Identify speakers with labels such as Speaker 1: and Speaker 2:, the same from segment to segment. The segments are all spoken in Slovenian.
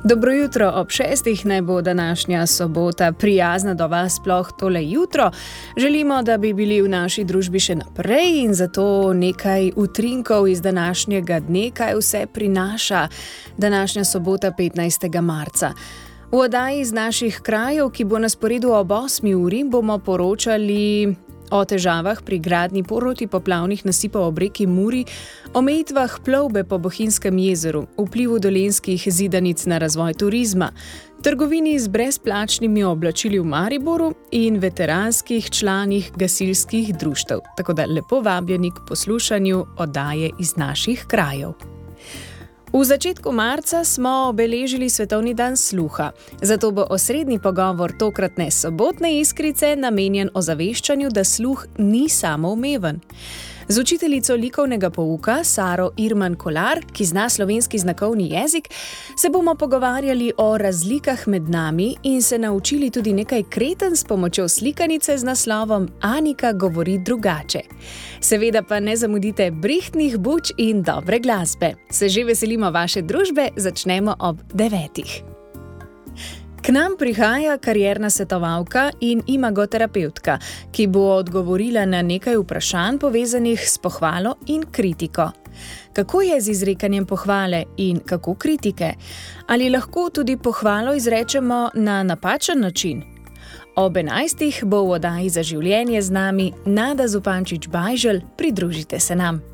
Speaker 1: Dobro jutro, ob 6. naj bo današnja sobota prijazna do vas, sploh tole jutro. Želimo, da bi bili v naši družbi še naprej in zato nekaj utrinkov iz današnjega dne, kaj vse prinaša današnja sobota 15. marca. V oddaji iz naših krajev, ki bo na sporedu ob 8. uri, bomo poročali o težavah pri gradnji protipoplavnih nasipov ob reki Muri, omejitvah plovbe po Bohinjskem jezeru, vplivu dolenjskih zidanic na razvoj turizma, trgovini z brezplačnimi oblačili v Mariboru in veteranskih članih gasilskih društev. Tako da lepo vabljeni k poslušanju oddaje iz naših krajev. V začetku marca smo obeležili Svetovni dan sluha, zato bo osrednji pogovor tokratne sobotne Iskrice namenjen ozaveščanju, da sluh ni samoumeven. Z učiteljico likovnega pouka Saro Irman Kolar, ki zna slovenski znakovni jezik, se bomo pogovarjali o razlikah med nami in se naučili tudi nekaj kreten s pomočjo slikanice z naslovom Anika govori drugače. Seveda pa ne zamudite brihtnih buč in dobre glasbe. Se že veselimo vaše družbe, začnemo ob 9. K nam prihaja karierna svetovalka in imagoterapevtka, ki bo odgovorila na nekaj vprašanj povezanih s pohvalo in kritiko. Kako je z izrekanjem pohvale in kako kritike? Ali lahko tudi pohvalo izrečemo na napačen način? Ob 11. bo v oddaji za življenje z nami Nada Zupančič-Bajželj, pridružite se nam.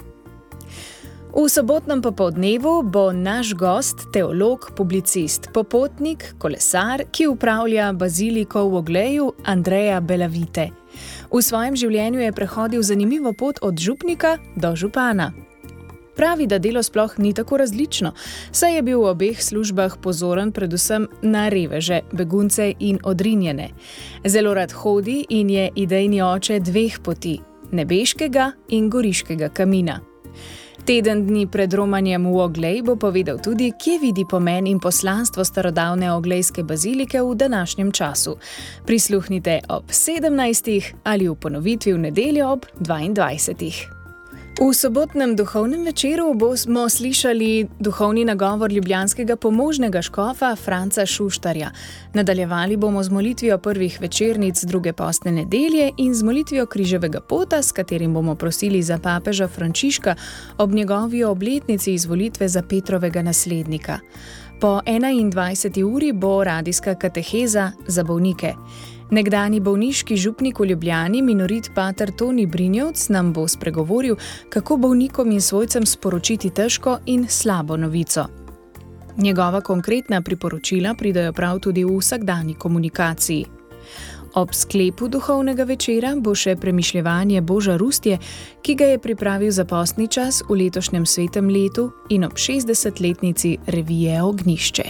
Speaker 1: V sobotnem popoldnevu bo naš gost teolog, publicist, popotnik, kolesar, ki upravlja baziliko v Ogleju, Andreja Belavite. V svojem življenju je prehodil zanimivo pot od župnika do župana. Pravi, da delo sploh ni tako različno, saj je bil v obeh službah pozoren predvsem na reveže, begunce in odrinjene. Zelo rad hodi in je idejni oče dveh poti, nebeškega in goriškega kamina. Teden dni pred romanjem v Oglej bo povedal tudi, kje vidi pomen in poslanstvo starodavne oglejske bazilike v današnjem času. Prisluhnite ob 17. ali v ponovitvi v nedeljo ob 22. V sobotnem duhovnem večeru bomo slišali duhovni nagovor ljubljanskega pomožnega škofa Franca Šuštarja. Nadaljevali bomo z molitvijo prvih večernic druge postne nedelje in z molitvijo križevega pota, s katerim bomo prosili za papeža Frančiška ob njegovi obletnici izvolitve za Petrovega naslednika. Po 21. uri bo radijska kateheza za bolnike. Nekdanji bolniški župnik v Ljubljani, minorit pater Toni Brinjevc, nam bo spregovoril, kako bolnikom in svojcem sporočiti težko in slabo novico. Njegova konkretna priporočila pridajo prav tudi v vsakdanji komunikaciji. Ob sklepu duhovnega večera bo še premišljevanje Boža Rustje, ki ga je pripravil za postni čas v letošnjem svetem letu in ob 60-letnici revije Ognjišče.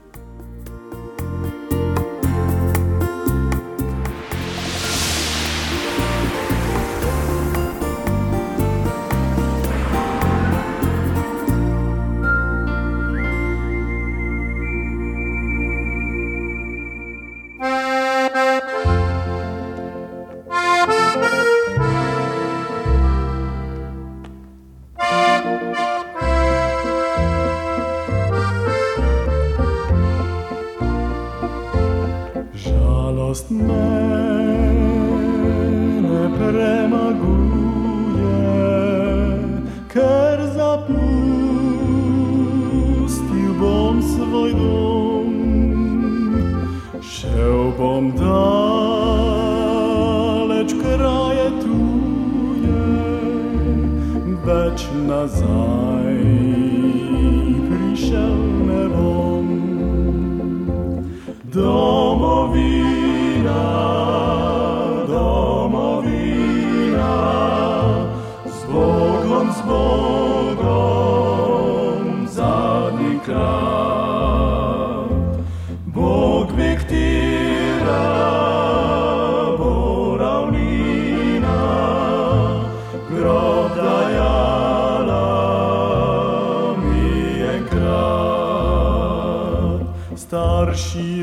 Speaker 2: Starši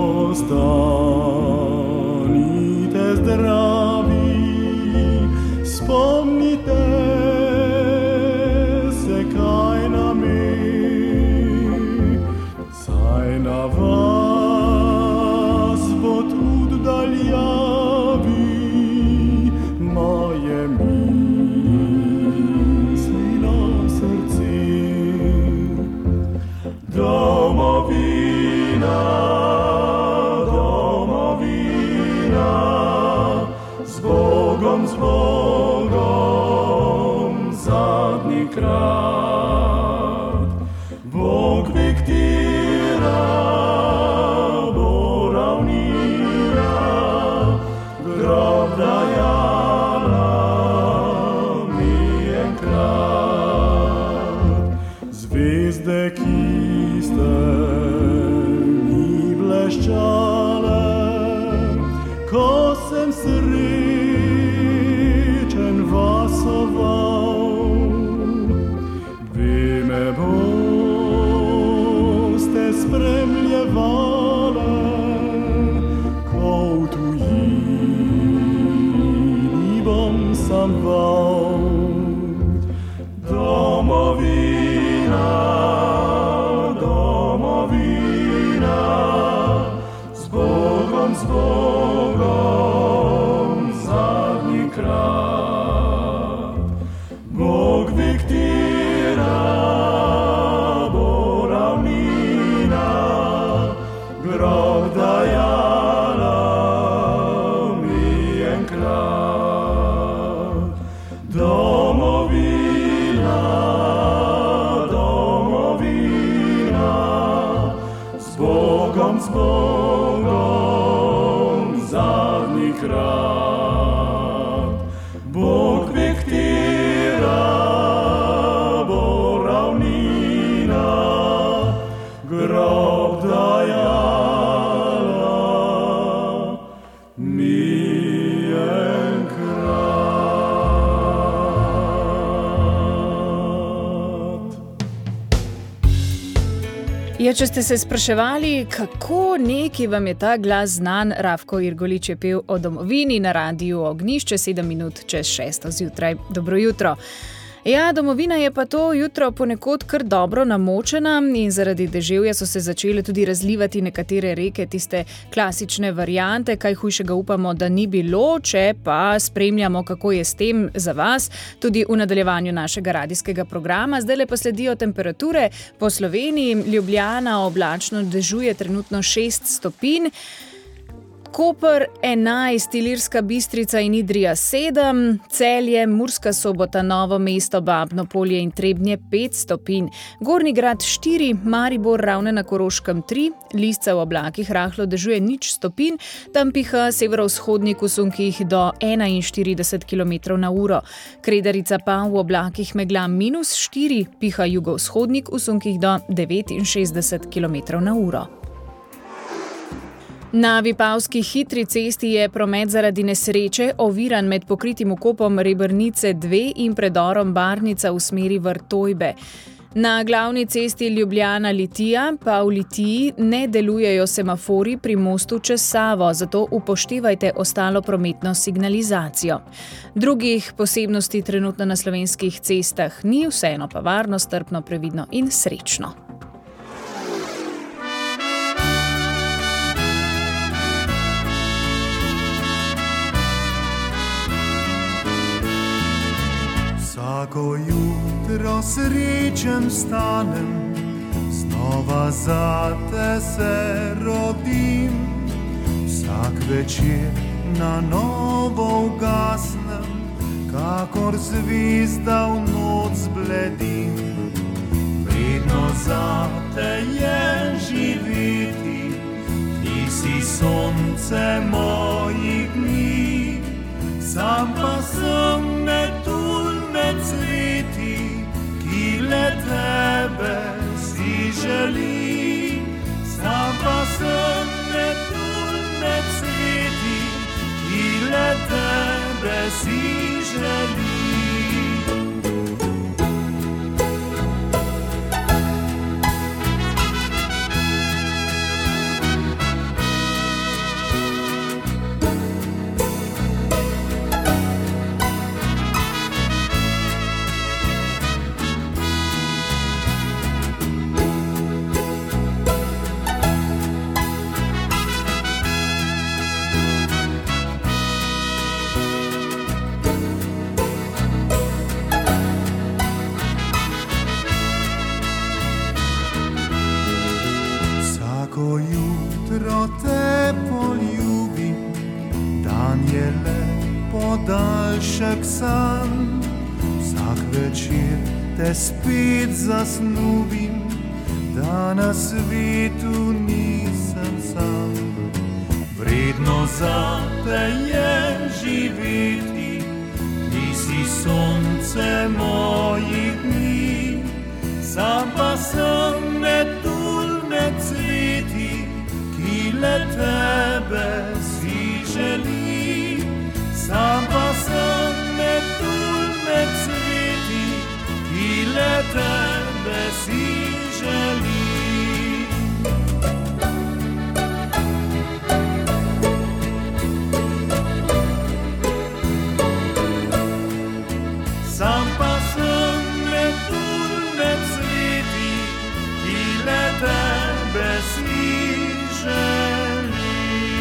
Speaker 2: ostanite zdravi, spomnite se, kaj nam je, saj zvezde, ki ste mi bleščale, ko sem srečen vasoval. Vi me boste spremljevale, ko v tujini bom sam val. Domovina, domovina, z Bogom, zadnjikrat. Bog diktira, bo ravnina, grob dajala mi enkrat. Domovina, domovina, z Bogom, zadnjikrat. Bog diktira, bo ravnina, grob dajala mi enkrat.
Speaker 1: Ja, če ste se spraševali, kako neki vam je ta glas znan, Rafko Irgolič je pel o domovini na radiju Ognjišče 7 minut čez 6 zjutraj. Dobro jutro. Ja, domovina je pa to jutro ponekod kar dobro namočena in zaradi deževja so se začele tudi razlivati nekatere reke, tiste klasične variante, kaj hujšega upamo, da ni bilo, če pa spremljamo, kako je s tem za vas, tudi v nadaljevanju našega radijskega programa. Zdajle pa sledijo temperature po Sloveniji. Ljubljana oblačno, dežuje trenutno 6 stopinj. Koper 11, Ilirska Bistrica in Idrija 7, Celje, Murska Sobota, Novo mesto, Babno Polje in Trebnje 5 stopinj, Gornji Grad 4, Maribor, Ravne na Koroškem 3, Lisca v oblakih rahlo dežuje 0 stopinj, tam piha severovzhodnik v sunkih do 41 km/h, Kredarica pa v oblakih megla -4, piha jugovzhodnik v sunkih do 69 km/h. Na Vipavski hitri cesti je promet zaradi nesreče oviran med pokritim vkopom Rebrnice 2 in predorom Barnica v smeri Vrtojbe. Na glavni cesti Ljubljana-Litija pa v Litiji ne delujejo semafori pri mostu čez Savo, zato upoštevajte ostalo prometno signalizacijo. Drugih posebnosti trenutno na slovenskih cestah ni, vseeno pa varno, strpno, previdno in srečno.
Speaker 3: Vsako jutro srečen vstanem, znova zate se rodim. Vsak večer na novo ugasnem, kakor zvezda v noč zbledim. Vredno zate je živeti, ti si sonce mojih dni. Sam pa sem metulj med cveti, ki le tebe si želi. Sam pa sem metulj med cveti, ki le tebe si želi. Te poljubim, dan je le podaljšek san. Vsak večer te spet zasnubim, da na svetu nisem sam. Vredno zate je živeti, ti si sonce mojih dni. Sam pa sem le tebe si želi, sam pa sem med cveti, ki le tebe si želi. Sam pa sem med cveti, ki le tebe si želi.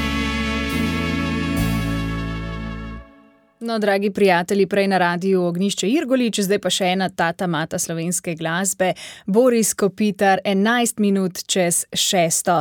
Speaker 1: No, dragi prijatelji, prej na radiju Ognjišče Irgolič, zdaj pa še ena tata mata slovenske glasbe, Boris Kopitar, 11 minut čez 6.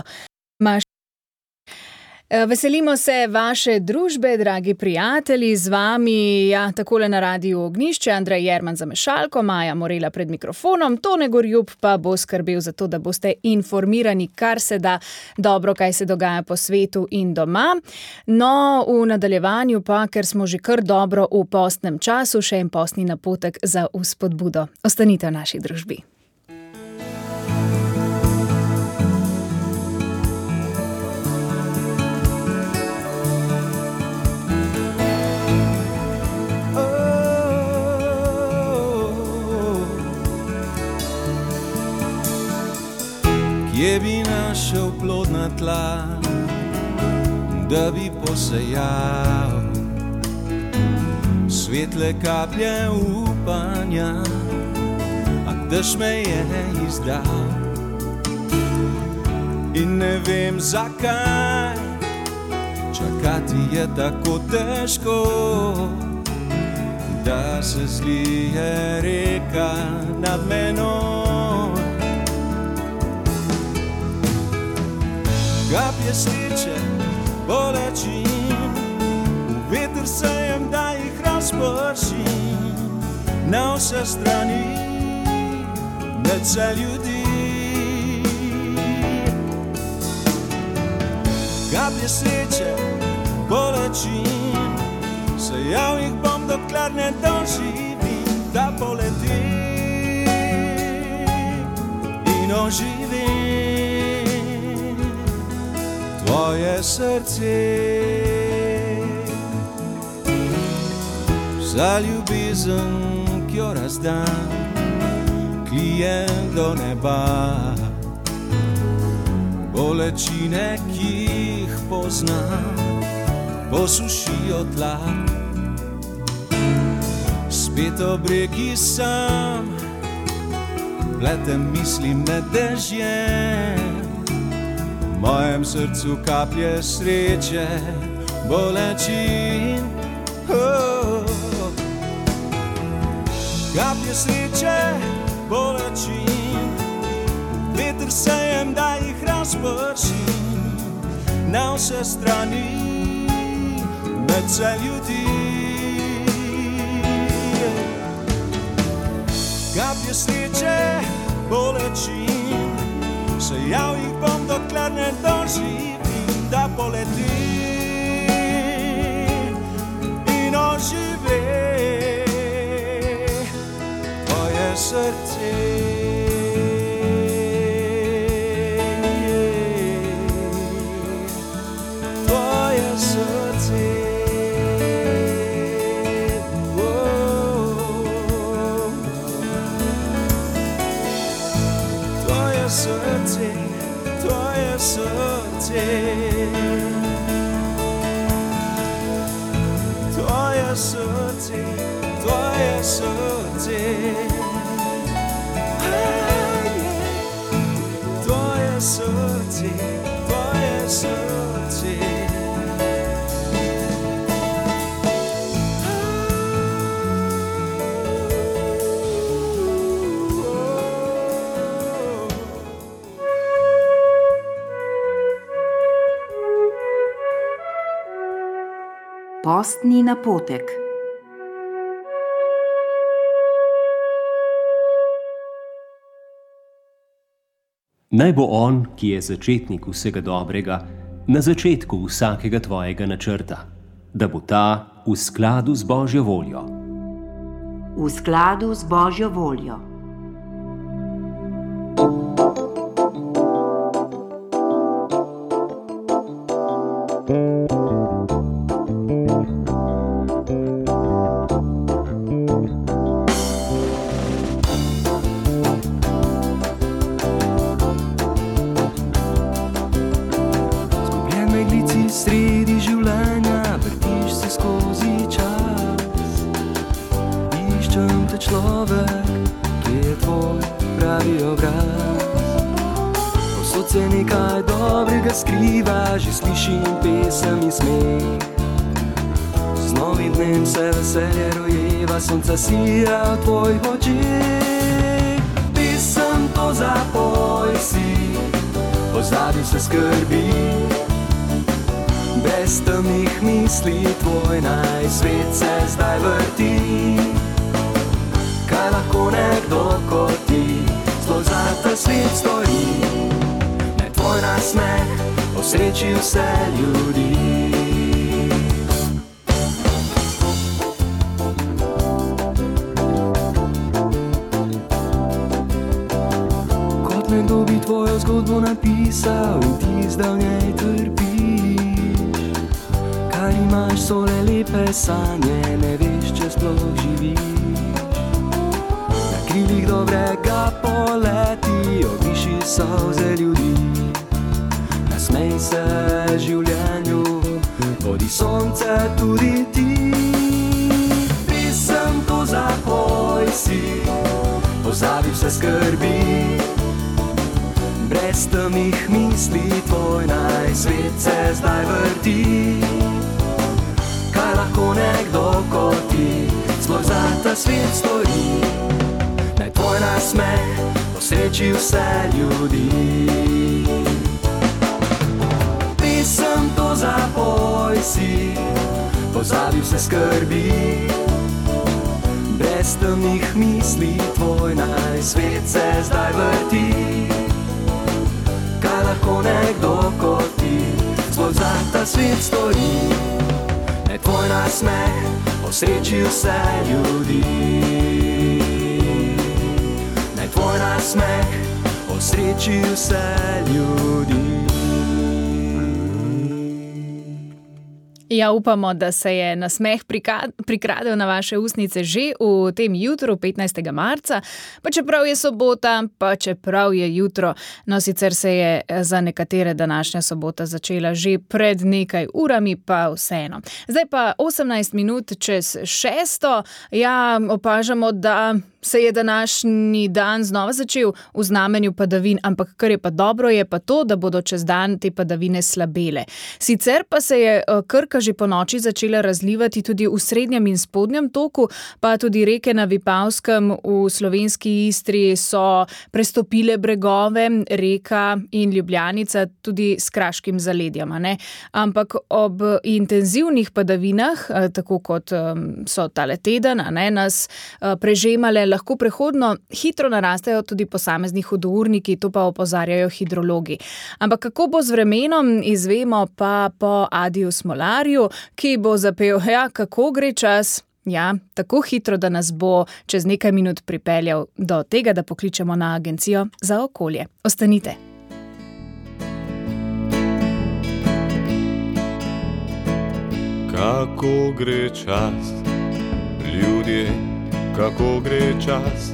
Speaker 1: Veselimo se vaše družbe, dragi prijatelji, z vami, takole na radiju Ognjišče, Andrej Jerman za mešalko, Maja Morela pred mikrofonom, Tone Gorjup pa bo skrbel za to, da boste informirani, kar se da dobro, kaj se dogaja po svetu in doma. No, v nadaljevanju pa, ker smo že kar dobro v postnem času, še en postni napotek za vzpodbudo. Ostanite v naši družbi.
Speaker 4: Kje bi našel plodna tla, da bi posejal svetle kaplje upanja, a dež me je izdal. In ne vem zakaj, čakati je tako težko, da se zlije reka nad menoj. Kaplje sreče, bolečin, v veter sejem, da jih razpršim, na vse strani, med vse ljudi. Kaplje sreče, bolečin, sejal jih bom, dokler ne doživim, da poletim in oživim tvoje srce. Za ljubezen, ki jo razdam, klije do neba, bolečine, ki jih poznam, posušijo tla. Spet ob reki sam, pletem misli med dežjem, v mojem srcu kaplje sreče, bolečin. Kaplje sreče, bolečin, veter sejem, da jih razpršim, na vse strani, med vse ljudi. Kaplje sreče, bolečin, sejal jih bom, dokler ne doživim, da poletim in oživim tvoje srce. Tvoje srce. Tvoje srce, tvoje srce, tvoje srce, tvoje srce, tvoje srce, tvoje srce.
Speaker 5: Postni napotek.
Speaker 6: Naj bo on, ki je začetnik vsega dobrega, na začetku vsakega tvojega načrta, da bo ta v skladu z Božjo voljo.
Speaker 5: V skladu z Božjo voljo.
Speaker 4: se nekaj dobrega skriva, že slišim pesem in smeh. Z novim dnem se veselje rojeva, sonce sija v tvojih očeh. Pesem to zapoj si, pozabil se skrbi. Brez temnih misli tvoj naj svet se zdaj vrti. Kaj lahko nekdo kot ti, sploh za ta svet stori? Naj tvoj nasmeh osreči vse ljudi. Kot nekdo bi tvojo zgodbo napisal in ti zdaj v njej trpiš. Kar imaš so le lepe sanje, ne veš, če sploh živiš. Krilih dobrega poleti, obriši solze ljudi. Nasmej se življenju, bodi sonce tudi ti. Pesem to zapoj si, pozabi vse skrbi. Brez temnih misli tvoj naj svet se zdaj vrti. Kaj lahko nekdo kot ti, sploh za ta svet stori? Tvoj nasmeh osreči vse ljudi. Pesem to zapoj si, pozabi vse skrbi. Brez temnih misli tvoj naj svet se zdaj vrti. Kaj lahko nekdo kot ti, sploh za ta svet stori? Naj tvoj nasmeh osreči vse ljudi. Tvoj nasmeh osreči vse ljudi.
Speaker 1: Ja, upamo, da se je nasmeh prikradel na vaše ustnice že v tem jutru, 15. marca, pa čeprav je sobota, pa čeprav je jutro. No, sicer se je za nekatere današnja sobota začela že pred nekaj urami, pa vseeno. Zdaj pa 18 minut čez 6. Ja, opažamo, da se je današnji dan znova začel v znamenju padavin, ampak kar je pa dobro, je pa to, da bodo čez dan te padavine slabele. Sicer pa se je Krka že po noči začela razlivati tudi v srednjem in spodnjem toku, pa tudi reke na Vipavskem v slovenski Istri so prestopile bregove, Reka in Ljubljanica tudi s kraškim zaledjem, ne? Ampak ob intenzivnih padavinah, tako kot so tale teden, ne, nas prežemale, lahko prehodno hitro narastejo tudi posamezni hudourniki, to pa opozarjajo hidrologi. Ampak kako bo z vremenom, izvemo pa po Adiju Smolarju, ki bo zapel, ja, kako gre čas. Ja, tako hitro, da nas bo čez nekaj minut pripeljal do tega, da pokličemo na Agencijo za okolje. Ostanite.
Speaker 3: Kako gre čas, ljudje, kako gre čas,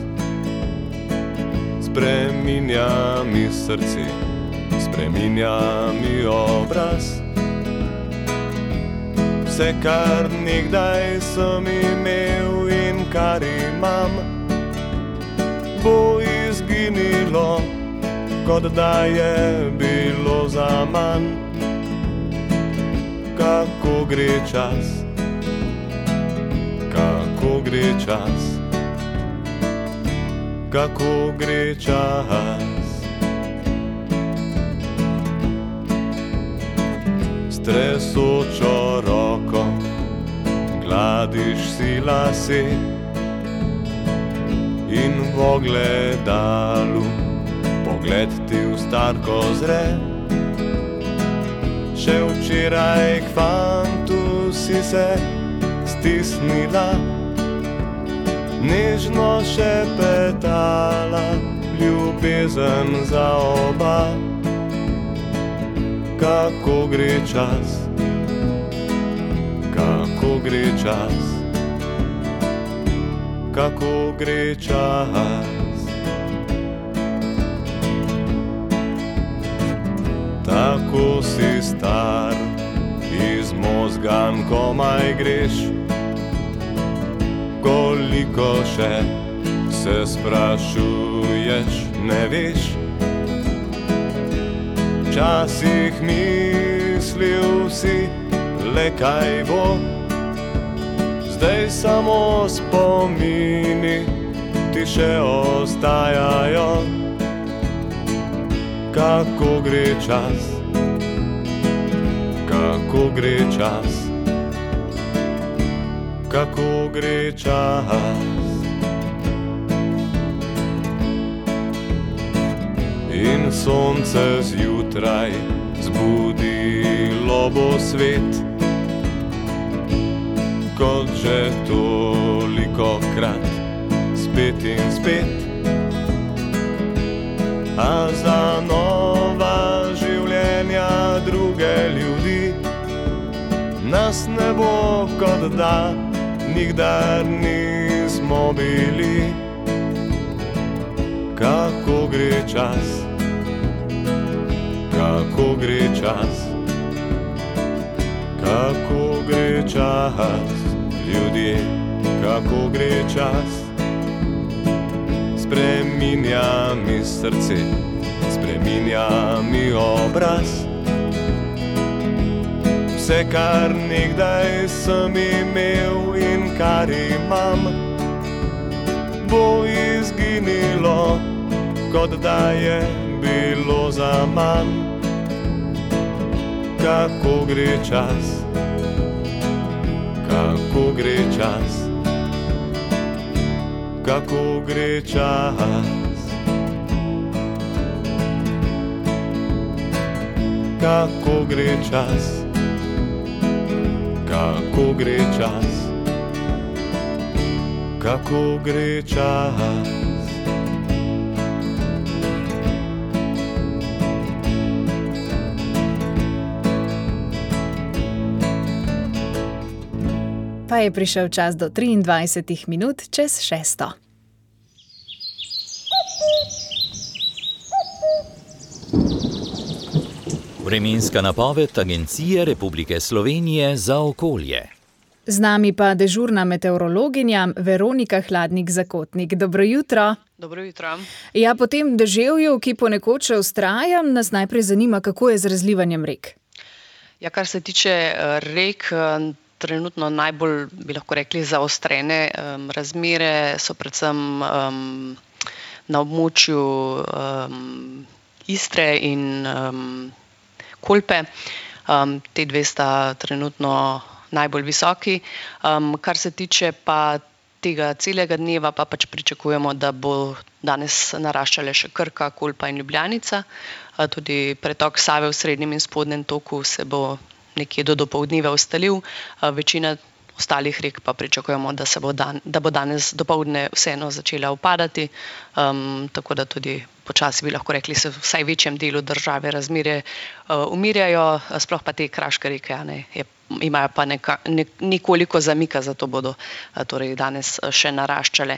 Speaker 3: spreminja mi srce, spreminja mi obraz. Vse, kar nekdaj sem imel in kar imam, bo izginilo, kot da je bilo zaman. Kako gre čas, kako gre čas, kako gre čas. S tresočo roko gladiš si lase in v ogledalu pogled ti v starko zre. Še včeraj k fantu si se stisnila, nežno šepetala, ljubezen za oba. Kako gre čas, kako gre čas, kako gre čas. Tako si star, izmozgan komaj greš, koliko še se sprašuješ, ne veš. Včasih mislil si, le kaj bo, zdaj samo spomini ti še ostajajo. Kako gre čas, kako gre čas, kako gre čas. In sonce zjutraj zbudilo bo svet, kot že tolikokrat, spet in spet. A za nova življenja druge ljudi nas ne bo, kot da nikdar nismo bili. Kako gre čas, kako gre čas, kako gre čas, ljudje, kako gre čas. Spreminja mi srce, spreminja mi obraz. Vse, kar nekdaj sem imel in kar imam, bo izginilo, kot da je bilo zaman. Kako gre čas, kako gre čas, kako gre čas, kako gre čas, kako gre čas, kako gre čas.
Speaker 1: Pa je prišel čas do 23 minut čez 6.
Speaker 7: Vremenska napoved Agencije Republike Slovenije za okolje.
Speaker 1: Z nami pa dežurna meteorologinja Veronika Hladnik-Zakotnik. Dobro jutro.
Speaker 8: Dobro jutro.
Speaker 1: Ja, po tem deževju, ki ponekod še vztraja, nas najprej zanima, kako je z razlivanjem rek.
Speaker 8: Ja, kar se tiče rek, trenutno najbolj, bi lahko rekli, zaostrene razmere so predvsem na območju Istre in Kolpe. Te dve sta trenutno najbolj visoki. Kar se tiče pa tega celega dneva, pa pač pričakujemo, da bo danes naraščale še Krka, Kolpa in Ljubljanica. Tudi pretok Save v srednjem in spodnjem toku se bo nekje do dopoldneva ustalil. Večina ostalih rek pa pričakujemo, da bo danes dopoldne vseeno začela upadati, tako da tudi počasi bi lahko rekli, se v vsaj večjem delu države razmere umirjajo, sploh pa te kraške reke imajo pa nekoliko zamika, zato bodo torej danes še naraščale.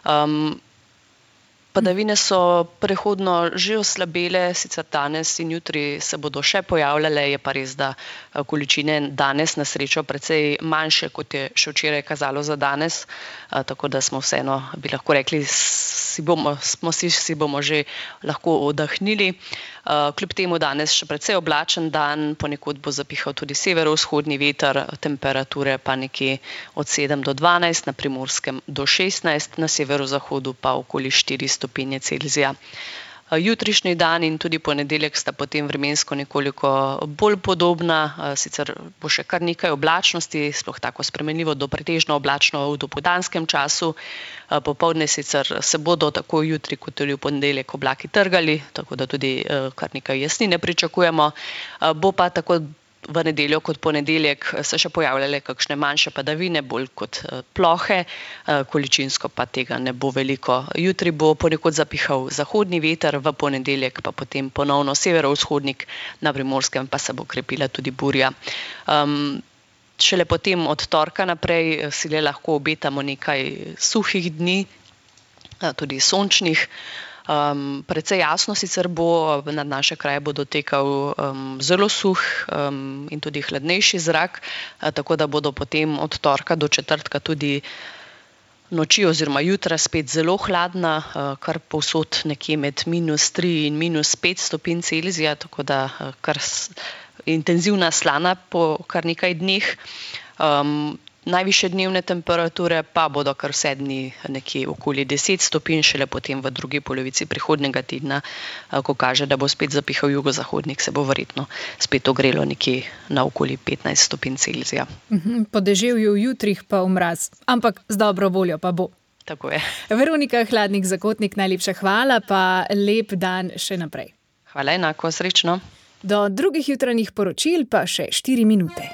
Speaker 8: Padavine so prehodno že oslabele, sicer danes in jutri se bodo še pojavljale, je pa res, da količine danes na srečo precej manjše, kot je še včeraj kazalo za danes, tako da smo vseeno, bi lahko rekli, si bomo že lahko oddahnili. Kljub temu danes še precej oblačen dan, ponekod bo zapihal tudi severovzhodni veter, temperature pa nekje od 7 do 12, na Primorskem do 16, na severozahodu pa okoli 4 stopinje Celzija. Jutrišnji dan in tudi ponedeljek sta potem vremensko nekoliko bolj podobna, sicer bo še kar nekaj oblačnosti, sploh tako spremenljivo do pretežno oblačno v dopoldanskem času. Popoldne sicer se bodo tako jutri kot tudi v ponedeljek oblaki trgali, tako da tudi kar nekaj jasnine pričakujemo. Bo pa tako v nedeljo kot ponedeljek se še pojavljale kakšne manjše padavine, bolj kot plohe, količinsko pa tega ne bo veliko. Jutri bo ponekod zapihal zahodni veter, v ponedeljek pa potem ponovno severovzhodnik, na Primorskem pa se bo krepila tudi burja. Šele potem od torka naprej si le lahko obetamo nekaj suhih dni, tudi sončnih. Precej jasno sicer bo, nad naše kraje bo dotekal zelo suh in tudi hladnejši zrak, tako da bodo potem od torka do četrtka tudi noči oziroma jutra spet zelo hladna, kar povsod nekje med -3 in -5 stopinj Celzija, tako da kar intenzivna slana po kar nekaj dneh. Najvišje dnevne temperature pa bodo kar vse dni nekje okoli 10 stopinj, šele potem v drugi polovici prihodnjega tedna, ko kaže, da bo spet zapihal jugozahodnik, se bo verjetno spet ogrelo nekje na okoli 15 stopinj Celzija.
Speaker 1: Po deževju jutrih pa v mraz, ampak z dobro voljo pa bo.
Speaker 8: Tako je.
Speaker 1: Veronika Hladnik-Zakotnik, najlepša hvala, pa lep dan še naprej.
Speaker 8: Hvala, enako, srečno.
Speaker 1: Do drugih jutranjih poročil pa še 4 minute.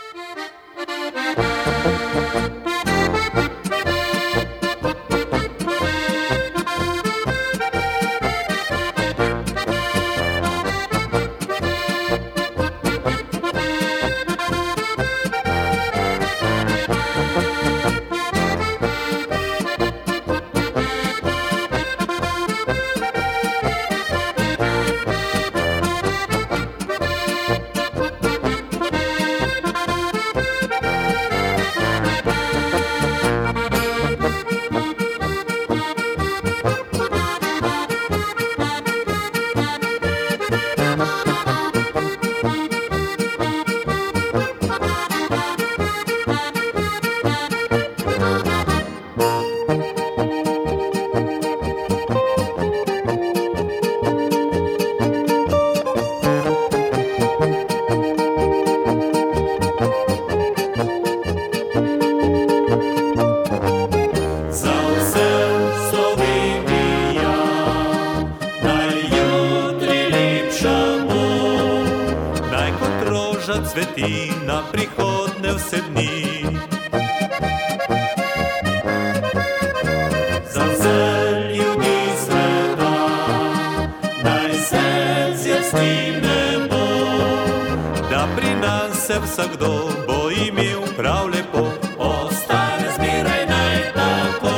Speaker 3: Cveti na prihodne vse dni. Za vse ljudi sveta naj se zjasni bo, da pri nas se vsakdo bo imel prav lepo, ostane zmeraj naj tako.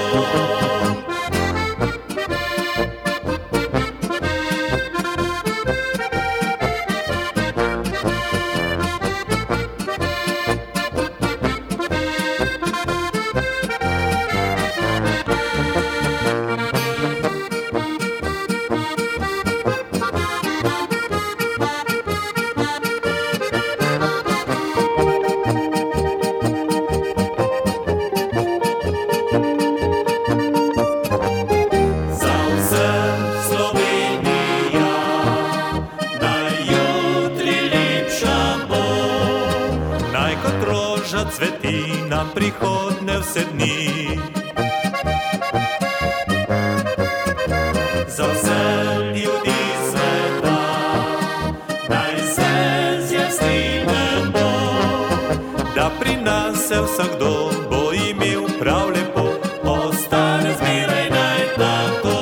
Speaker 3: Cveti na prihodne vse dni. Za vse ljudi sveta naj se zjasni bo, da pri nas se vsakdo bo imel prav lepo, ostane zmeraj naj tako.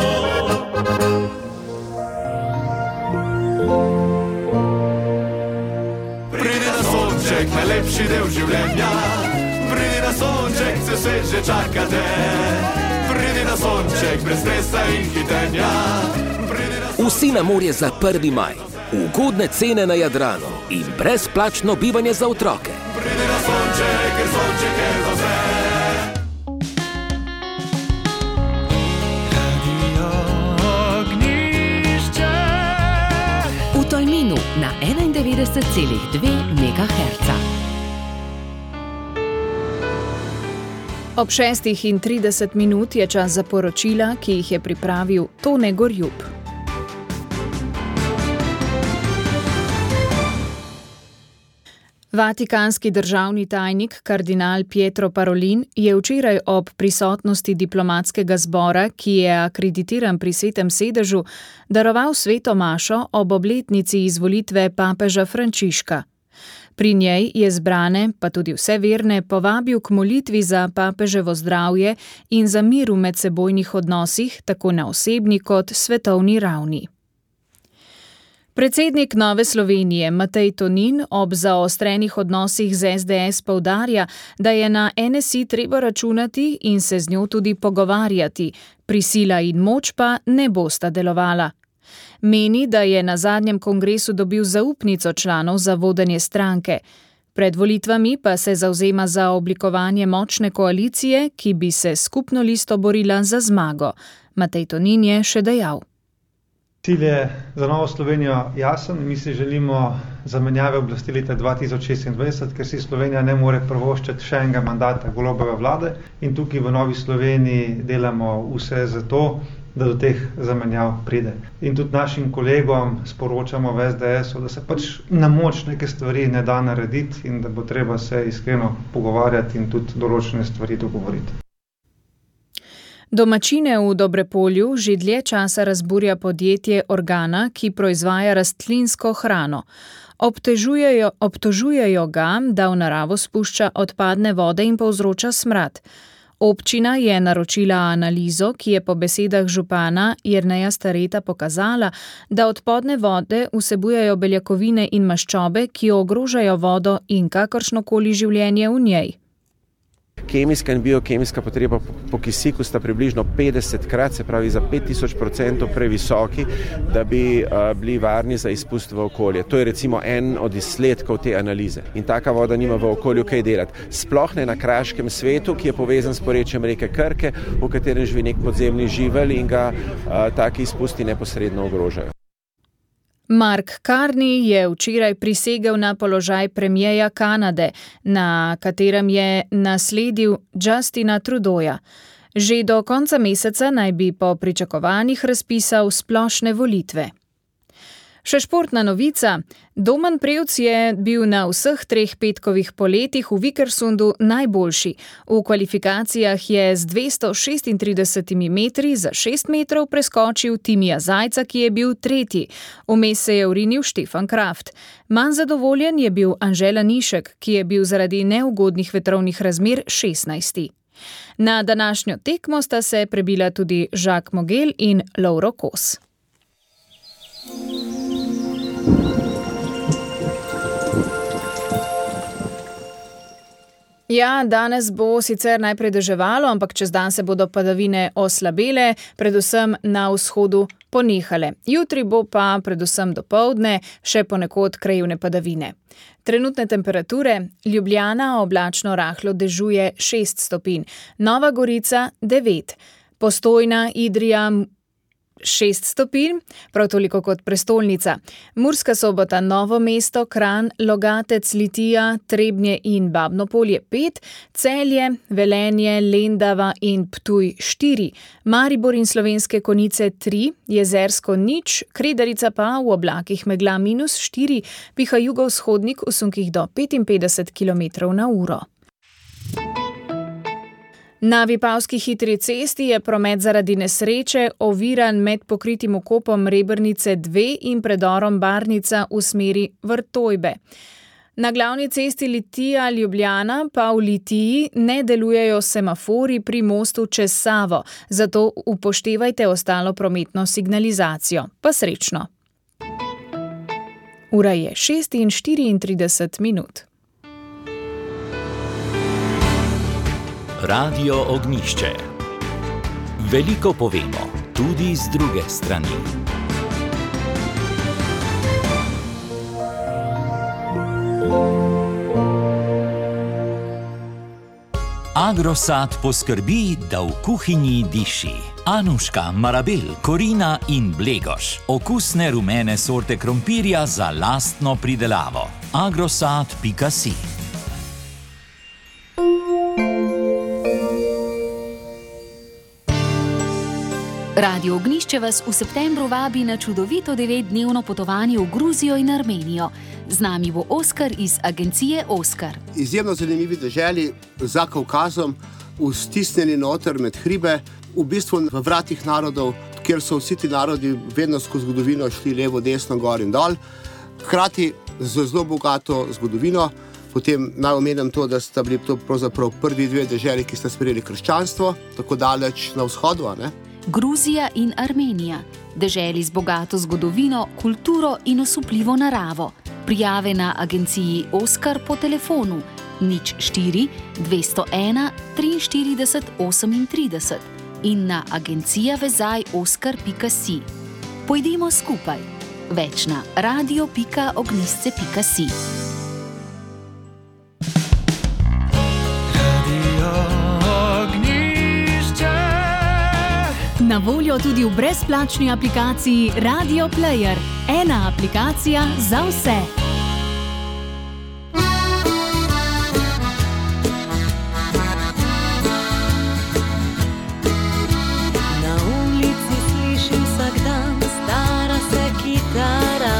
Speaker 3: Pride na sonček, najlepši del življenja, pridi na sonček, se svet že čaka te. Pridi na sonček, brez stresa in hitenja.
Speaker 9: Vsi na morje za 1. maj, ugodne cene na Jadranu in brezplačno bivanje za otroke.
Speaker 3: Pridi na sonček, ker sonček je za vse.
Speaker 10: V Tolminu na 91,2 MHz.
Speaker 1: Ob 6:30 je čas za poročila, ki jih je pripravil Tone Gorjup. Vatikanski državni tajnik kardinal Pietro Parolin je včeraj ob prisotnosti diplomatskega zbora, ki je akreditiran pri Svetem sedežu, daroval sveto mašo ob obletnici izvolitve papeža Frančiška. Pri njej je zbrane, pa tudi vse verne, povabil k molitvi za papeževo zdravje in za mir v medsebojnih odnosih, tako na osebni kot svetovni ravni. Predsednik Nove Slovenije Matej Tonin ob zaostrenih odnosih z SDS poudarja, da je na NSI treba računati in se z njo tudi pogovarjati, prisila in moč pa ne bosta delovala. Meni, da je na zadnjem kongresu dobil zaupnico članov za vodenje stranke. Pred volitvami pa se zavzema za oblikovanje močne koalicije, ki bi se skupno listo borila za zmago. Matej Tonin je še dejal.
Speaker 11: Cilj je za Novo Slovenijo jasen. Mi si želimo zamenjave oblasti leta 2026, ker si Slovenija ne more privoščiti še enega mandata Golobove vlade in tukaj v Novi Sloveniji delamo vse za to, da do teh zamenjav pride. In tudi našim kolegom sporočamo v SDS-u, da se pač na moč neke stvari ne da narediti in da bo treba se iskreno pogovarjati in tudi določene stvari dogovoriti.
Speaker 1: Domačine v Dobrepolju že dlje časa razburja podjetje Organa, ki proizvaja rastlinsko hrano. Obtožujejo ga, da v naravo spušča odpadne vode in povzroča smrad. Občina je naročila analizo, ki je po besedah župana Jerneja Stareta pokazala, da odpadne vode vsebujejo beljakovine in maščobe, ki ogrožajo vodo in kakršnokoli življenje v njej.
Speaker 12: Kemijska in biokemijska potreba po kisiku sta približno 50krat, se pravi za 5000% previsoki, da bi bili varni za izpust v okolje. To je recimo en od izsledkov te analize. In taka voda nima v okolju kaj delati. Sploh ne na kraškem svetu, ki je povezan s porečjem reke Krke, v katerem živi nek podzemni živelj in ga taki izpusti neposredno ogrožajo.
Speaker 1: Mark Carney je včeraj prisegel na položaj premierja Kanade, na katerem je nasledil Justina Trudeauja. Že do konca meseca naj bi po pričakovanjih razpisal splošne volitve. Še športna novica. Domen Prevc je bil na vseh 3 petkovih poletih v Vikersundu najboljši. V kvalifikacijah je z 236 metri za 6 metrov preskočil Timija Zajca, ki je bil 3. Vmes se je urinil Štefan Kraft. Manj zadovoljen je bil Anže Lanišek, ki je bil zaradi neugodnih vetrovnih razmer 16. Na današnjo tekmo sta se prebila tudi Jacques Mogel in Lauro Kos. Ja, danes bo sicer najprej deževalo, ampak čez dan se bodo padavine oslabele, predvsem na vzhodu ponehale. Jutri bo pa predvsem dopoldne še ponekod krajevne padavine. Trenutne temperature: Ljubljana oblačno rahlo dežuje 6 stopinj, Nova Gorica 9, Postojna, Idrija 6 stopinj, prav toliko kot prestolnica. Murska Sobota, Novo mesto, Kranj, Logatec, Litija, Trebnje in Babno Polje 5, Celje, Velenje, Lendava in Ptuj 4, Maribor in Slovenske Konjice 3, Jezersko 0, Kredarica pa v oblakih megla -4, piha jugovzhodnik v sunkih do 55 km/h. Na Vipavski hitri cesti je promet zaradi nesreče oviran med pokritim vkopom Rebrnice 2 in predorom Barnica v smeri Vrtojbe. Na glavni cesti Litija-Ljubljana pa v Litiji ne delujejo semafori pri mostu čez Savo, zato upoštevajte ostalo prometno signalizacijo. Pa srečno! Ura je 6:34.
Speaker 7: Radio Ognjišče. Veliko povemo, tudi z druge strani. Agrosad poskrbi, da v kuhinji diši. Anuška, Marabel, Korina in Blegoš. Okusne rumene sorte krompirja za lastno pridelavo. agrosad.si.
Speaker 10: Radio Ognjišče vas v septembru vabi na čudovito 9-dnevno potovanje v Gruzijo in Armenijo. Z nami bo Oskar iz agencije Oskar.
Speaker 13: Izjemno zanimivi deželi za Kavkazom, stisnjeni noter med hribe, v bistvu v vratih narodov, kjer so vsi ti narodi vedno skozi zgodovino šli levo, desno, gor in dol. Hkrati z zelo bogato zgodovino. Potem naj omenim to, da sta bili to pravzaprav prvi 2 deželi, ki sta sprejeli krščanstvo, tako daleč na vzhodu, a ne?
Speaker 10: Gruzija in Armenija, deželi z bogato zgodovino, kulturo in osupljivo naravo. Prijave na agenciji Oskar po telefonu 04 201 43 38 in na agencija-oskar.si. Pojdimo skupaj. Več na radio.ognjisce.si. Na voljo tudi v brezplačni aplikaciji Radio Player. Ena aplikacija za vse.
Speaker 14: Na ulici slišim vsak dan, stara se kitara.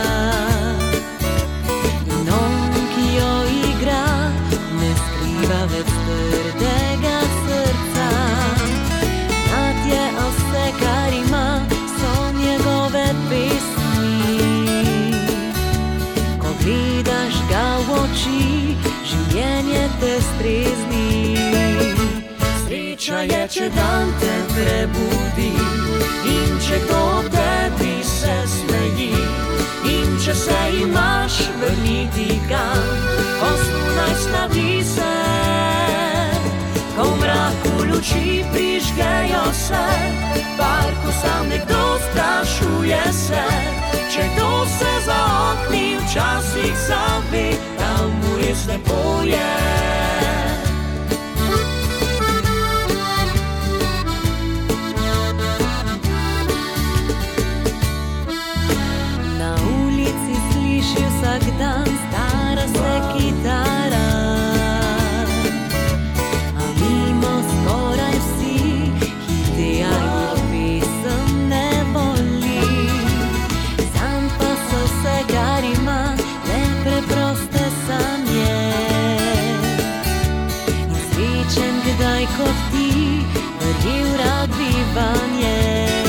Speaker 14: In on, ki jo igra, ne skriva več trdega srca. Nad je vse, kar ima, so njegove pesmi. Ko gledaš ga v oči, življenje te strezni. Sreča je, če dan te prebudi in če kdo ob tebi se smeji. In če se imaš vrniti kam, ko snu najsladi se. Ko v mraku luči prižgejo se, v parku sam nekdo sprašuje se. Če kdo se za okni včasih zave, tam mu res lepo je. Na ulici sliši vsak dan, stara se kitara. A mimo skoraj vsi, idealnih pesem ne voli. Sam pa so vse, kar ima, le preproste sanje. In srečen kdaj kot ti, verjel rad bivanje.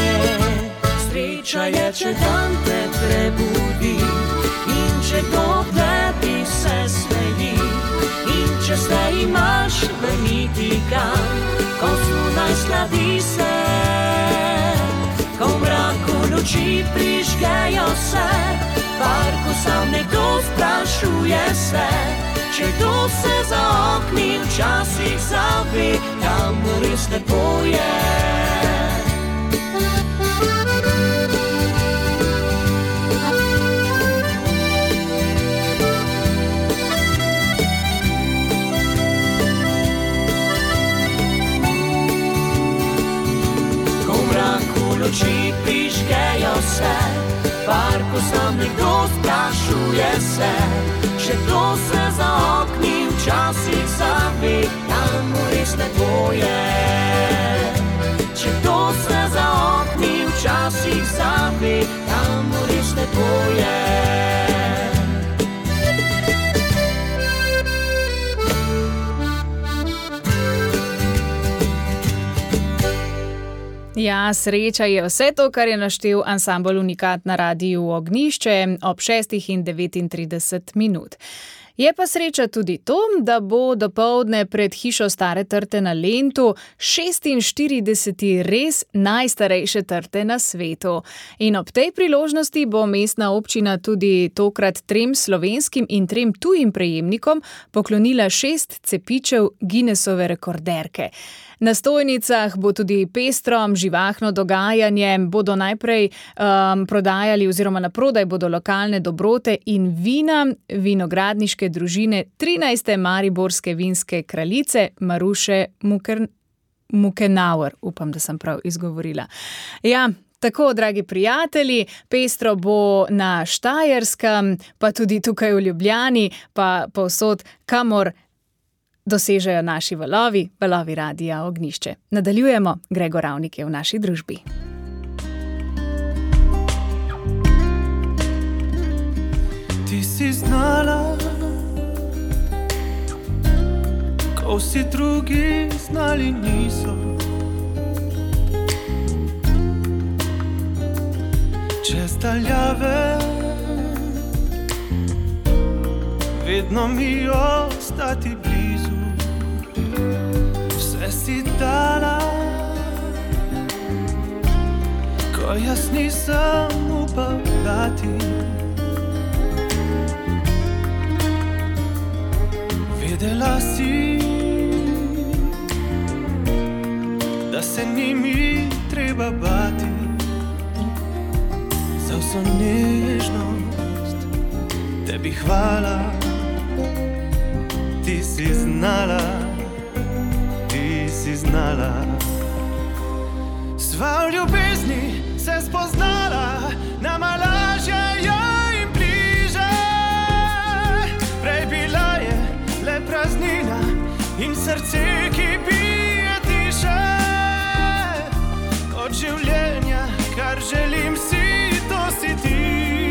Speaker 14: Sreča je, če dan te prebudi in če kdo ob tebi se smeji. In če se imaš vrniti kam, ko snu najsladi se. Ko v mraku luči prižgejo se, v parku sam nekdo sprašuje se. Če kdo se za okni včasih zave, tam mu res lepo je. Luči prižgejo se, v parku sam nekdo sprašuje se. Če kdo se za okni včasih zave, tam mu res lepo je. Če kdo se za okni včasih zave, tam mu res lepo je.
Speaker 1: Ja, sreča je vse to, kar je naštel ansambel Unikat na Radiu Ognjišče ob 6:39 minut. Je pa sreča tudi to, da bo dopoldne pred hišo Stare trte na Lentu 46. res najstarejše trte na svetu. In ob tej priložnosti bo mestna občina tudi tokrat 3 slovenskim in 3 tujim prejemnikom poklonila 6 cepičev Guinnessove rekorderke. Na stojnicah bo tudi pestro, živahno dogajanje, bodo najprej prodajali oziroma na prodaj bodo lokalne dobrote in vina vinogradniške družine 13. mariborske vinske kraljice Maruše Mukenauer. Upam, da sem prav izgovorila. Ja, tako, dragi prijatelji, pestro bo na Štajerskem, pa tudi tukaj v Ljubljani, pa povsod, kamor dosežejo naši valovi Radija Ognjišče. Nadaljujemo, Gregor Ravnik je v naši družbi.
Speaker 2: Ti si znala, ko vsi drugi znali niso. Čez daljave vedno mi ostati blizu. Vse si dala, ko jaz nisem upal dati. Vedela si, da se ni mi treba bati. Za vso nežnost tebi hvala. Ti si znala, ti si znala. Sva v ljubezni se spoznala, nama lažje je in bliže. Prej bila je le praznina in srce, ki bije tiše. Od življenja, kar želim si, to si ti.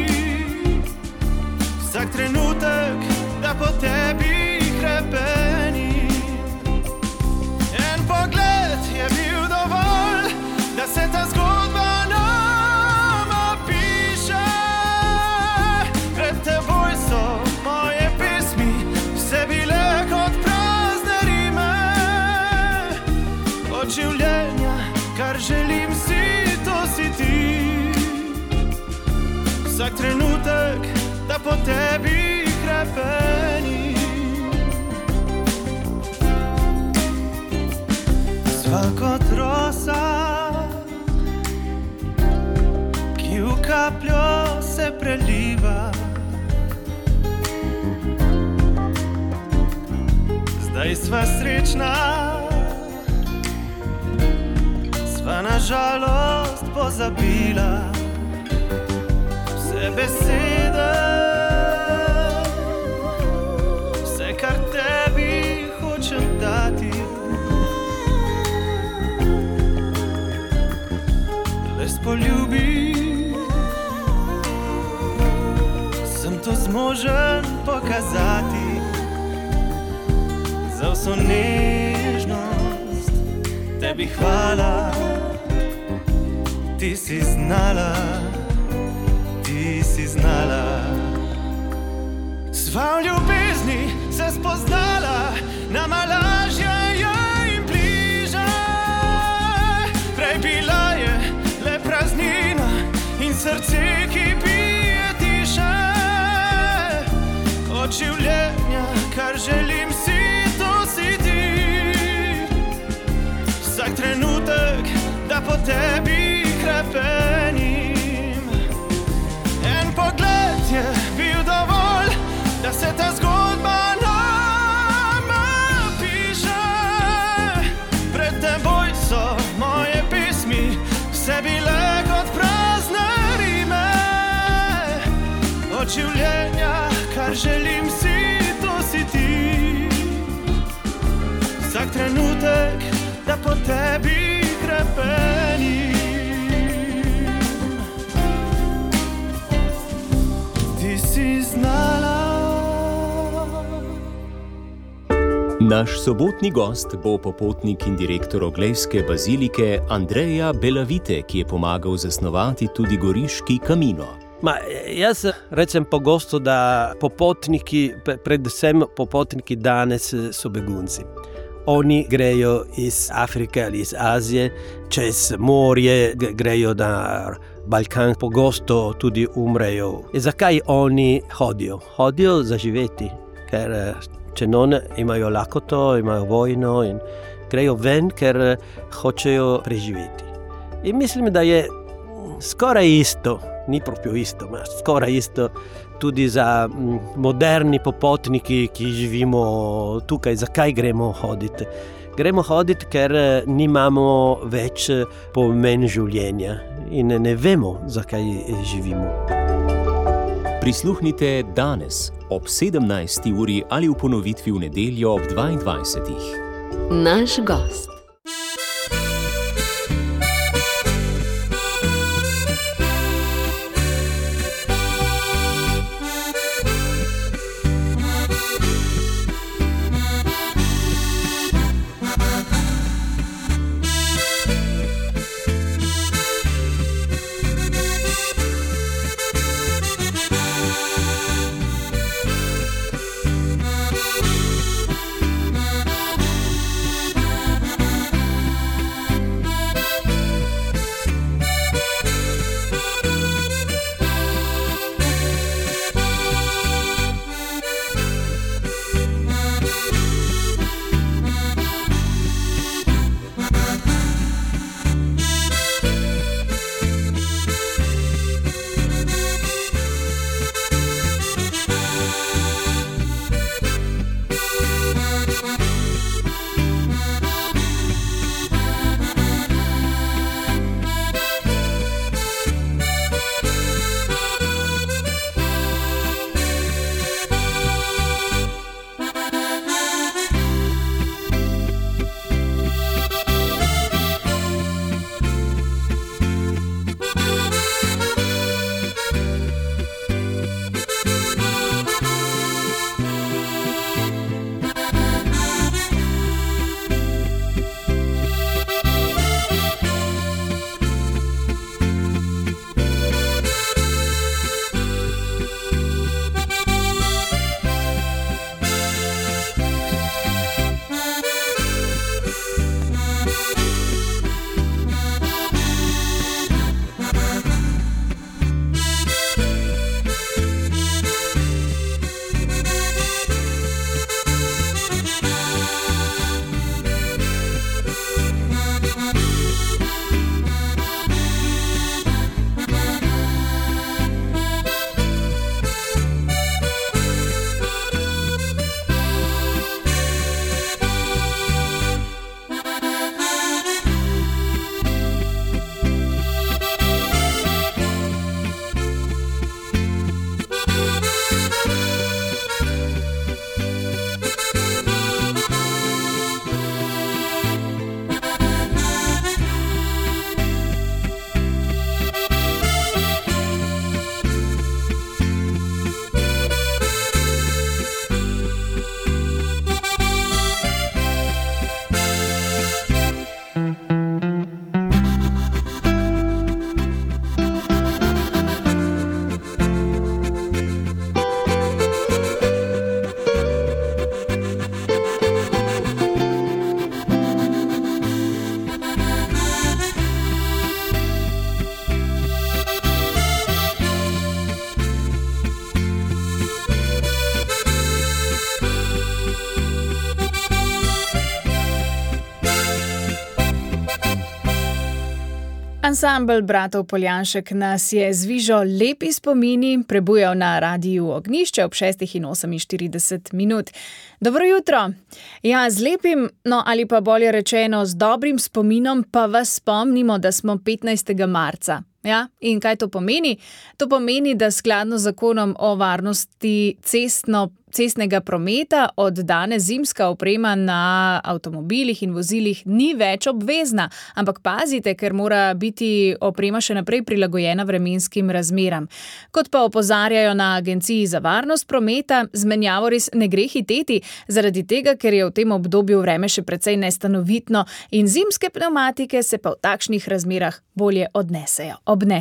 Speaker 2: Vsak trenutek, da po tebi hrepeni. En pogled je bil dovolj, da se ta zgodba nama piše. Pred teboj so moje pesmi vse bile kot prazne rime. Od življenja, kar želim si, to si ti. Vsak trenutek, da po tebi hrepeni. Sva kot rosa, ki v kapljo se preliva. Zdaj sva srečna, sva na žalost pozabila vse besede, vse, kar tebi hočem dati. Les poljubi, sem to zmožen pokazati. Za vso nežnost tebi hvala, ti si znala, ti si znala. Sva v ljubezni se spoznala, nama lažje je in bliže. Prej bila je le praznina in srce, ki bije tiše. Od življenja, kar želim si, to si ti. Vsak trenutek, da po tebi hrepenim. En pogled je bil dovolj, da se ta zgodba nama piše. Pred teboj so moje pesmi vse bile kot prazne rime. Od življenja, kar želim si, to si ti. Vsak trenutek, da po tebi hrepenim. Ti si znala.
Speaker 6: Naš sobotni gost bo popotnik in direktor Oglejske bazilike Andreja Belavite, ki je pomagal zasnovati tudi goriški Camino.
Speaker 15: Jaz rečem pogosto, da popotniki, predvsem popotniki danes so begunci. Oni grejo iz Afrike ali iz Azije, čez morje, grejo na Balkan, pogosto tudi umrejo. Zakaj oni hodijo? Hodijo za živeti, ker če non imajo lakoto, imajo vojno in grejo ven, ker hočejo preživeti. In mislim, da je skoraj isto, ni proprio isto, ma skoraj isto tudi za moderni popotniki, ki živimo tukaj. Zakaj gremo hoditi? Gremo hoditi, ker nimamo več pomen življenja in ne vemo, zakaj živimo.
Speaker 6: Prisluhnite danes ob 17. uri ali v ponovitvi v nedeljo ob 22.
Speaker 10: Naš gost.
Speaker 1: Ansambel bratov Poljanšek nas je zvižal lepi spomini, prebujal na Radiu Ognjišče ob 6:48. Dobro jutro. Ja, z lepim, no ali pa bolje rečeno z dobrim spominom pa vas spomnimo, da smo 15. marca. Ja, in kaj to pomeni? To pomeni, da skladno z zakonom o varnosti cestnega prometa od danes zimska oprema na avtomobilih in vozilih ni več obvezna. Ampak pazite, ker mora biti oprema še naprej prilagojena vremenskim razmeram. Kot pa opozarjajo na Agenciji za varnost prometa, z menjavo res ne gre hiteti, zaradi tega, ker je v tem obdobju vreme še precej nestanovitno in zimske pnevmatike se pa v takšnih razmerah bolje obnesejo.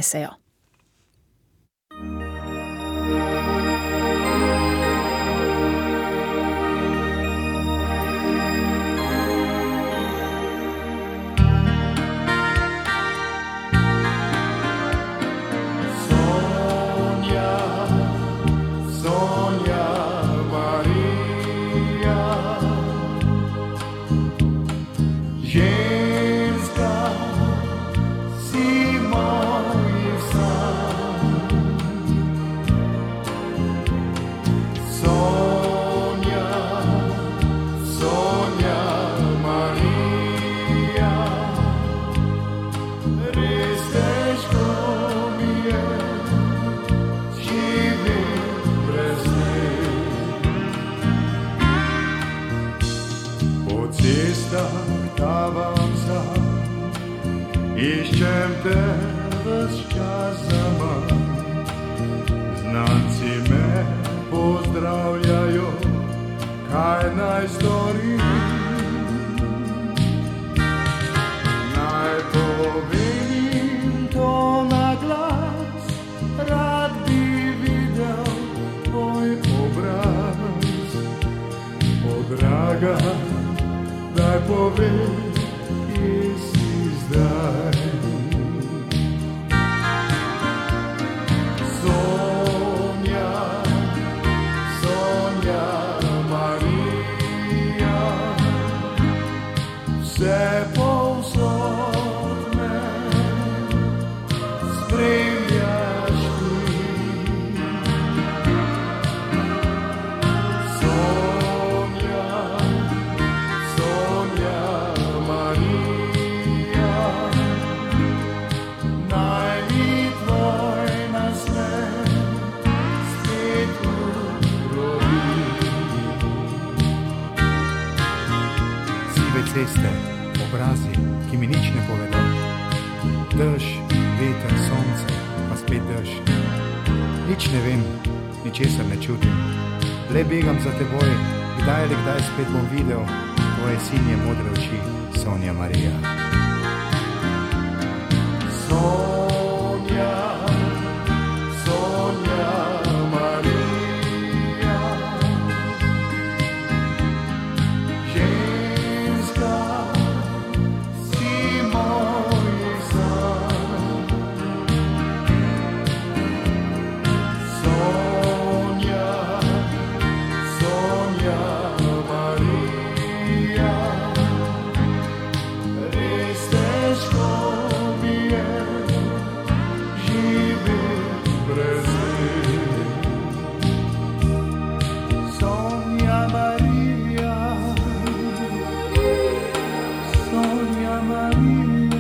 Speaker 16: Iščem te ves čas zaman, znanci me pozdravljajo, kaj naj storim. Naj povem to na glas, rad bi videl tvoj obraz. O draga, daj povej,
Speaker 17: ceste, obrazi, ki mi nič ne povedo. Dež, veter, sonce, pa spet dež. Nič ne vem, ničesar ne čutim. Le begam za teboj, kdaj ali kdaj spet bom videl tvoje sinje modre oči, Sonja Marija.
Speaker 16: Sonja, Sonja Marija, ženska si moj san. Sonja, Sonja Marija, res težko mi je živeti brez nje. Sonja Marija, Sonja Marija.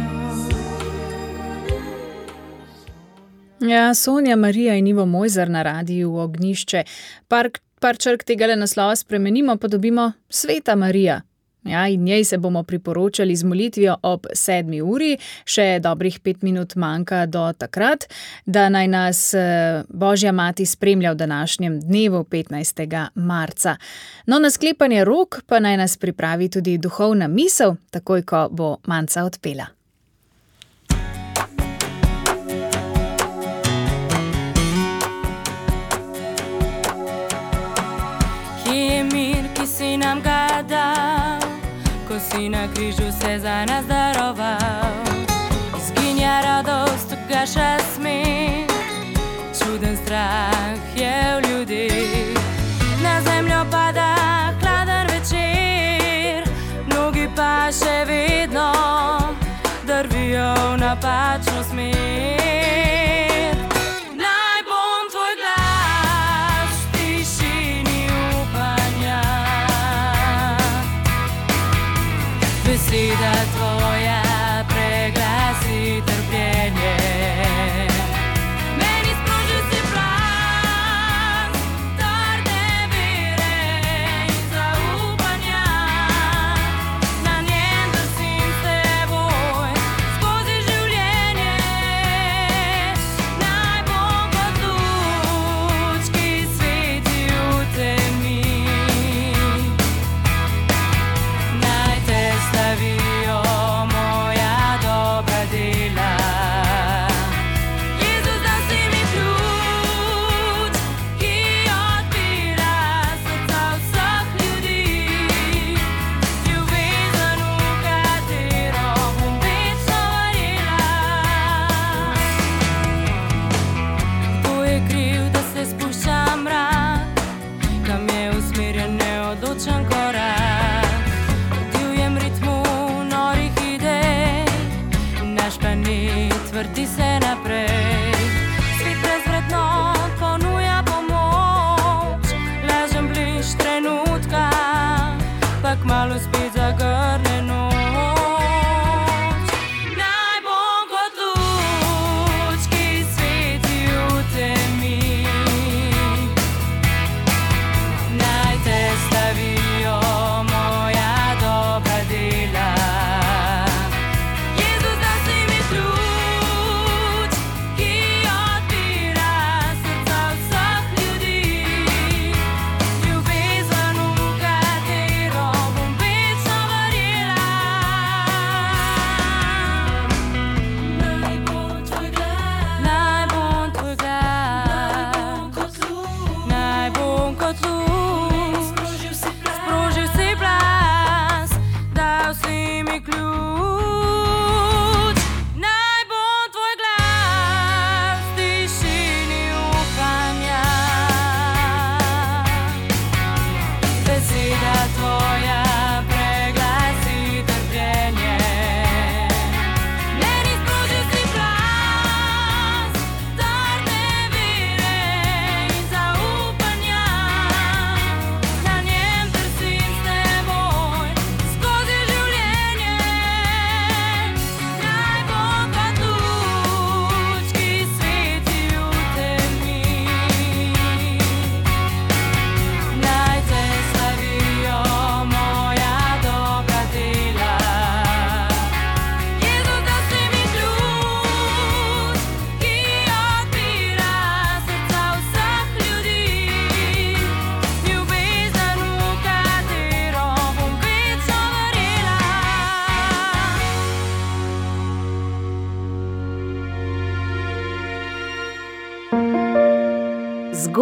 Speaker 1: Ja, Sonja Marija in Ivo Mojzer na Radiu Ognjišče. Par črk tega naslova spremenimo, pa dobimo Sveta Marija. Ja, in njej se bomo priporočali z molitvijo ob 7. uri, še dobrih 5 minut manjka do takrat, da naj nas Božja mati spremlja v današnjem dnevu 15. marca. No, na sklepanje rok pa naj nas pripravi tudi duhovna misel, takoj ko bo manca odpela.
Speaker 14: Kje je mir, ki si nam ga dal, ko si na križu se za nas daroval? Izginja radost, ugaša smeh, čuden strah je v ljudeh. Na zemljo pada hladen večer, mnogi pa še vedno drvijo v napačno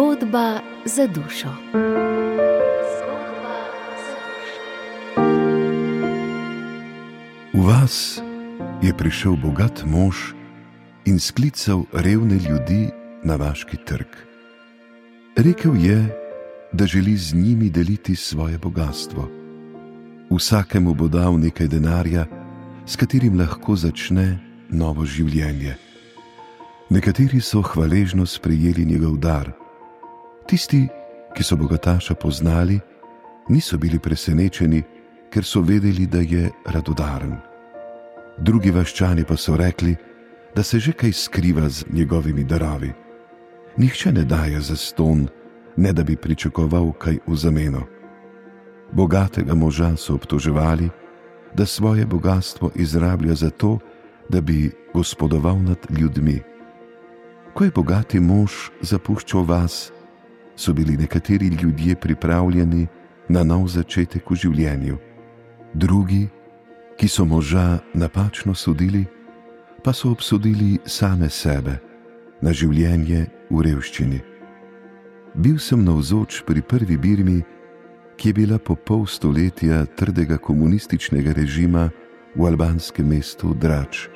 Speaker 10: Zgodba za dušo.
Speaker 18: V vas je prišel bogat mož in sklical revne ljudi na vaški trg. Rekel je, da želi z njimi deliti svoje bogastvo. Vsakemu bo dal nekaj denarja, s katerim lahko začne novo življenje. Nekateri so hvaležno sprejeli njegov dar. Tisti, ki so bogataša poznali, niso bili presenečeni, ker so vedeli, da je radodaren. Drugi vaščani pa so rekli, da se že kaj skriva z njegovimi darovi. Nihče ne daje zastonj, ne da bi pričakoval kaj v zameno. Bogatega moža so obtoževali, da svoje bogastvo izrablja za to, da bi gospodoval nad ljudmi. Ko je bogati mož zapuščal vas, so bili nekateri ljudje pripravljeni na nov začetek v življenju. Drugi, ki so moža napačno sodili, pa so obsodili same sebe na življenje v revščini. Bil sem navzoč pri prvi Birmi, ki je bila po pol stoletja trdega komunističnega režima v albanskem mestu Drač.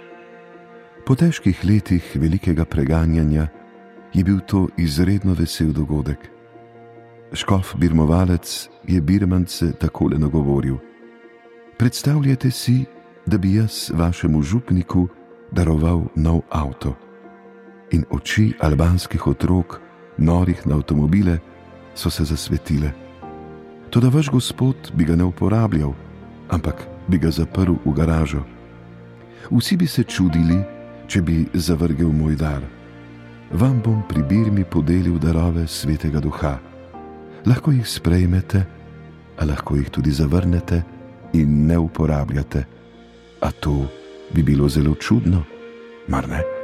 Speaker 18: Po težkih letih velikega preganjanja je bil to izredno vesel dogodek. Škof birmovalec je Birmance takole nagovoril: predstavljajte si, da bi jaz vašemu župniku daroval nov avto. In oči albanskih otrok, norih na avtomobile, so se zasvetile. Toda vaš gospod bi ga ne uporabljal, ampak bi ga zaprl v garažo. Vsi bi se čudili, če bi zavrgel moj dar. Vam bom pri Birmi podelil darove Svetega Duha. Lahko jih sprejmete, a lahko jih tudi zavrnete in ne uporabljate. A to bi bilo zelo čudno, mar ne?